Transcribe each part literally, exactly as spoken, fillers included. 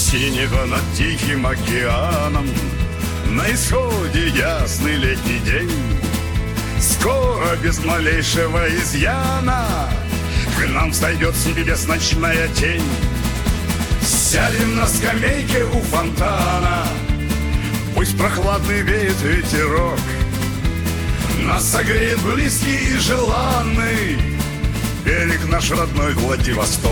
Синего над Тихим океаном на исходе ясный летний день. Скоро без малейшего изъяна к нам сойдет с небес ночная тень. Сядем на скамейке у фонтана, пусть прохладный веет ветерок, нас согреет близкий и желанный берег наш родной Владивосток.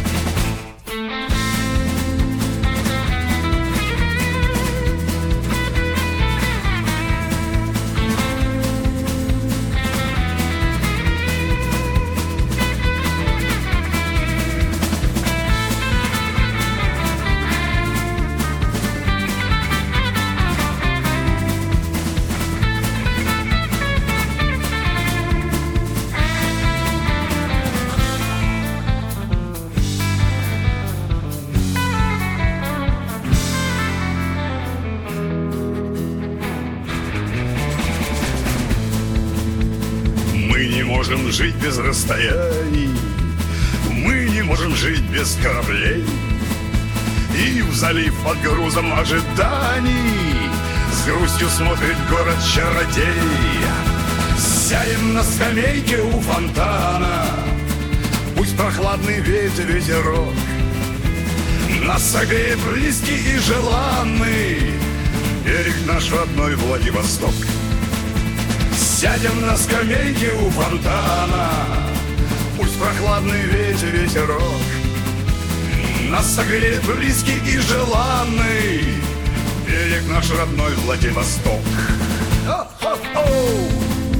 Мы не можем жить без расстояний, мы не можем жить без кораблей. И в залив под грузом ожиданий с грустью смотрит город-чародей. Сядем на скамейке у фонтана, пусть прохладный веет ветерок, нас согреет близкий и желанный берег наш родной Владивосток. Сядем на скамейке у фонтана, пусть прохладный ветер ветерок, нас согреет близкий и желанный берег наш родной Владивосток. О-хо-хо!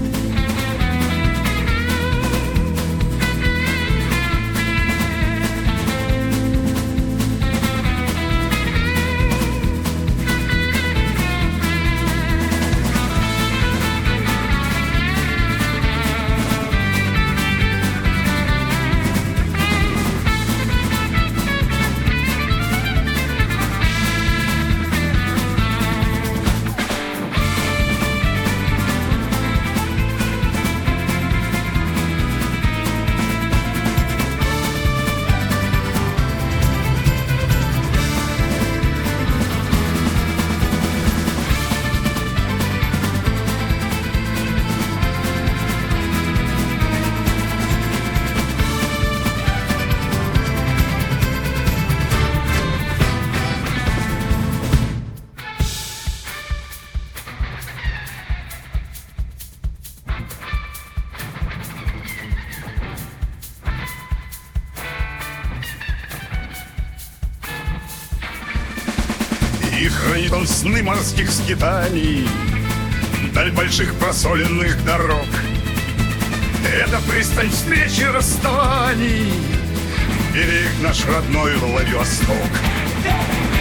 И хранит он сны морских скитаний, даль больших просоленных дорог. Это пристань встречи расставаний, берег наш родной Владивосток.